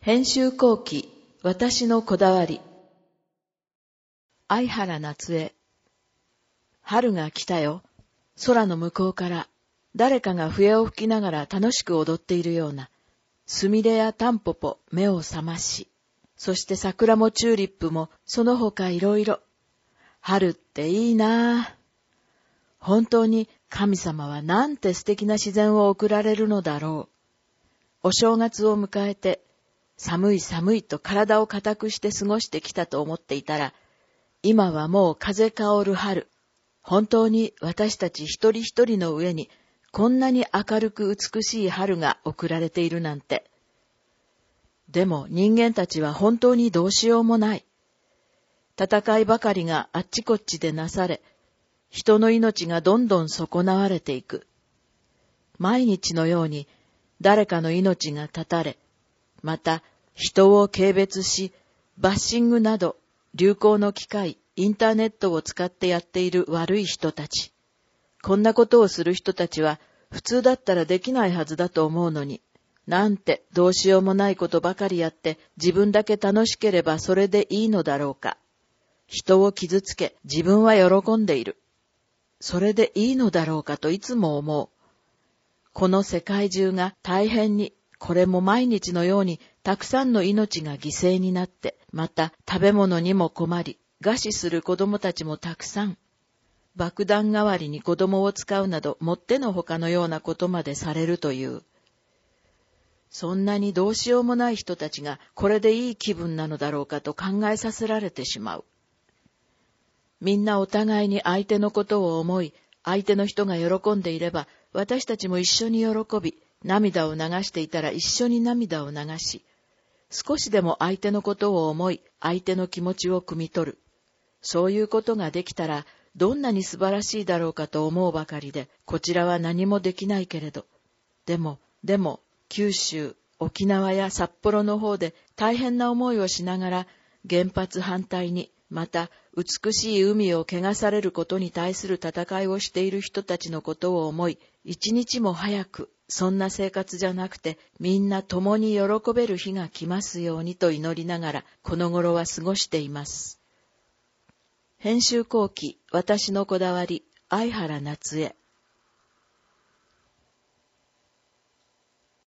編集後期、私のこだわり。相原夏江。春が来たよ。空の向こうから誰かが笛を吹きながら楽しく踊っているような。スミレやタンポポ目を覚まし、そして桜もチューリップもその他いろいろ。春っていいなぁ。本当に神様はなんて素敵な自然を贈られるのだろう。お正月を迎えて、寒い寒いと体を固くして過ごしてきたと思っていたら、今はもう風香る春。本当に私たち一人一人の上にこんなに明るく美しい春が贈られているなんて。でも人間たちは本当にどうしようもない。戦いばかりがあっちこっちでなされ、人の命がどんどん損なわれていく。毎日のように誰かの命が絶たれ、また人を軽蔑し、バッシングなど流行の機械、インターネットを使ってやっている悪い人たち。こんなことをする人たちは普通だったらできないはずだと思うのに、なんてどうしようもないことばかりやって自分だけ楽しければそれでいいのだろうか。人を傷つけ自分は喜んでいる。それでいいのだろうかといつも思う。この世界中が大変に、これも毎日のようにたくさんの命が犠牲になって、また食べ物にも困り、餓死する子供たちもたくさん。爆弾代わりに子供を使うなどもってのほかのようなことまでされるという。そんなにどうしようもない人たちがこれでいい気分なのだろうかと考えさせられてしまう。みんなお互いに相手のことを思い、相手の人が喜んでいれば、私たちも一緒に喜び、涙を流していたら一緒に涙を流し、少しでも相手のことを思い、相手の気持ちを汲み取る。そういうことができたら、どんなに素晴らしいだろうかと思うばかりで、こちらは何もできないけれど。でも、九州、沖縄や札幌の方で大変な思いをしながら、原発反対に、また美しい海を汚されることに対する戦いをしている人たちのことを思い、一日も早くそんな生活じゃなくてみんな共に喜べる日が来ますようにと祈りながらこの頃は過ごしています。編集後期、私のこだわり、相原夏江。